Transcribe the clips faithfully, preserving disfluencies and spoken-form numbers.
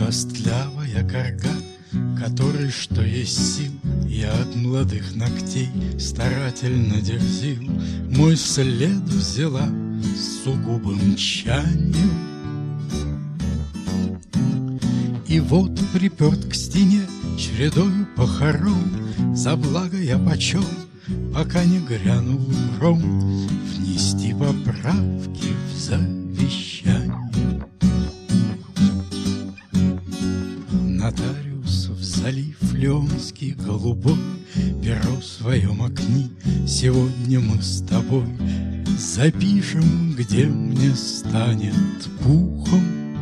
костлявая корга, которой, что есть сил, я от молодых ногтей старательно дерзил. Мой след взяла с сугубым тщанием, и вот приперт к стене чередою похорон. За благо я почел, пока не грянул гром, внести поправки в завещание. Нотариус в залив Леонский голубой перо в своем окне. Сегодня мы с тобой запишем, где мне станет пухом.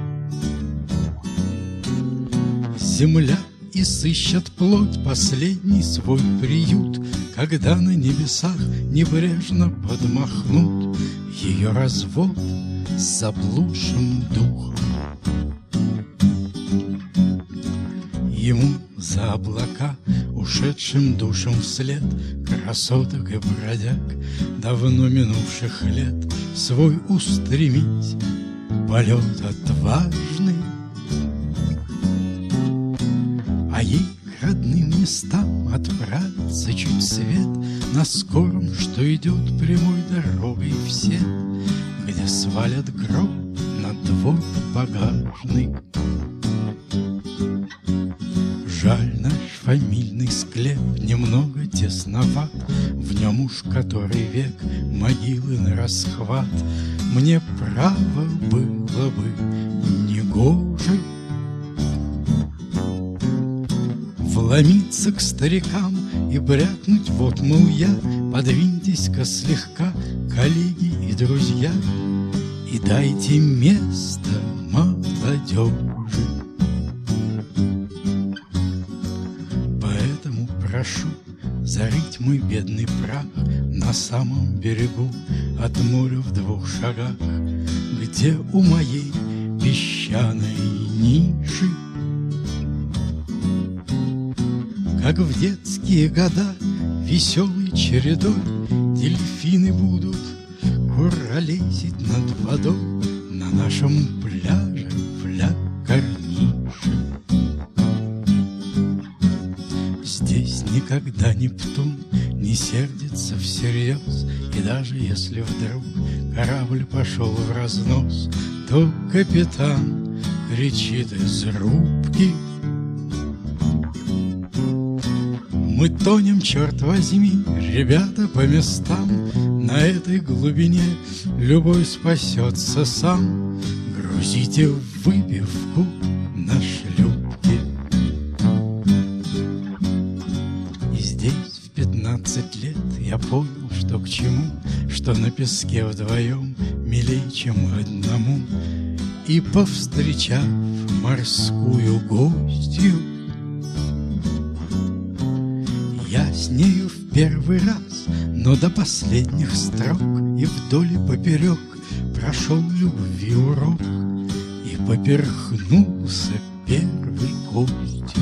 Земля и сыщет плоть последний свой приют, когда на небесах небрежно подмахнут ее развод с заблудшим духом. Ему за облака, ушедшим душам вслед красоток и бродяг давно минувших лет, свой устремить полет отважный. А ей к родным местам отправиться чуть свет на скором, что идет прямой дорогой все, где свалят гроб на двор багажный. Жаль, наш фамильный склеп немного тесноват, в нем уж который век могилы на расхват. Мне право было бы негоже вломиться к старикам и брякнуть: вот, мол, я, подвиньтесь-ка слегка, коллеги и друзья, и дайте место молодежи. Поэтому прошу зарыть мой бедный прах на самом берегу от моря в двух шагах, где у моей песчаной ниши, как в детские года, веселой чередой дельфины будут куролесить над водой на нашем пляже в Ля-Корнише. Здесь никогда Нептун не сердится всерьез, и даже если вдруг корабль пошел в разнос, то капитан кричит из рубки: мы тонем, черт возьми, ребята, по местам. На этой глубине любой спасется сам. Грузите выпивку на шлюпки. И здесь в пятнадцать лет я понял, что к чему, что на песке вдвоем милей, чем одному. И, повстречав морскую гостью, я с нею в первый раз, но до последних строк, и вдоль и поперек прошел любви урок, и поперхнулся первой костью.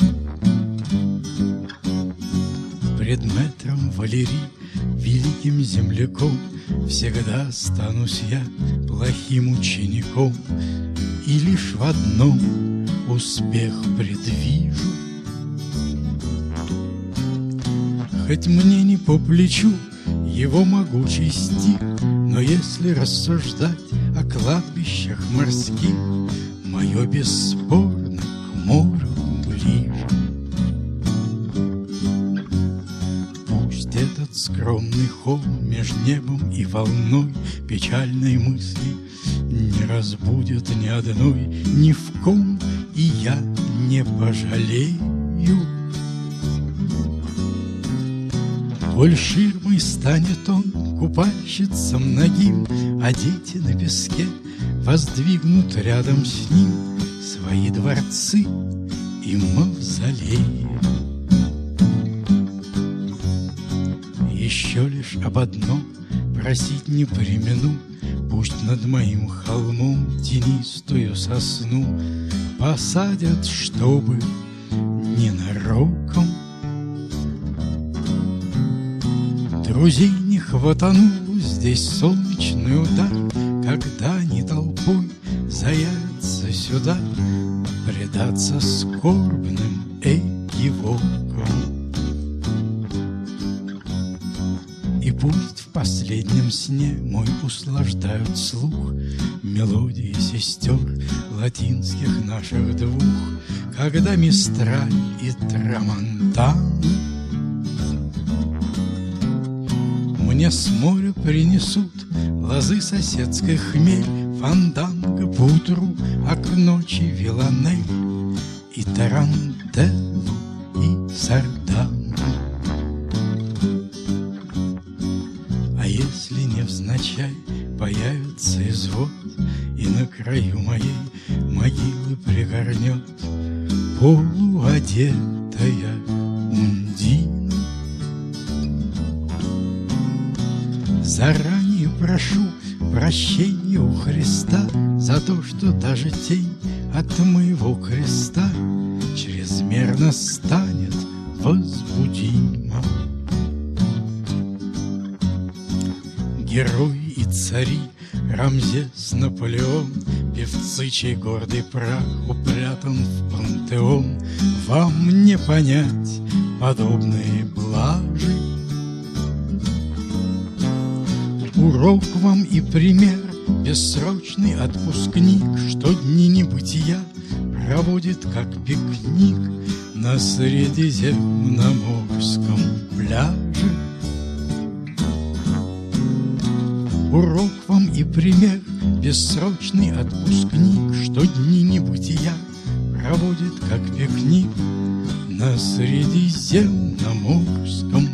Пред мэтром Валери, великим земляком, всегда останусь я плохим учеником, и лишь в одном успех предвижу. Хоть мне не по плечу его могучий стих, но если рассуждать о кладбищах морских, мое бесспорно к морю ближе. Пусть этот скромный холм меж небом и волной печальной мысли не разбудит ни одной, ни в ком, и я не пожалею. Коль ширмой станет он купальщицам нагим, а дети на песке воздвигнут рядом с ним свои дворцы и мавзолеи. Еще лишь об одном просить не премину: пусть над моим холмом тенистую сосну посадят, чтобы ненароком друзей не хватанул здесь солнечный удар, когда они толпой заявятся сюда пред предаться скорбным экивокам. И пусть в последнем сне мой услаждают слух мелодии сестер латинских наших двух, когда мистраль и трамонтан мне с моря принесут лозы соседской хмель, фанданго путру, а к ночи виланель и тарантеллу, и сардану. А если невзначай появится извод и на краю моей могилы пригорнет полуодетая Ундина, заранее прошу прощения у Христа за то, что даже тень от моего креста чрезмерно станет возбудима. Герои и цари, Рамзес, Наполеон, певцы, чей гордый прах упрятан в пантеон, вам не понять подобные блажи. Урок вам и пример, бессрочный отпускник, что дни небытия проводит как пикник на Средиземноморском пляже. Урок вам и пример, бессрочный отпускник, что дни небытия проводит как пикник на Средиземноморском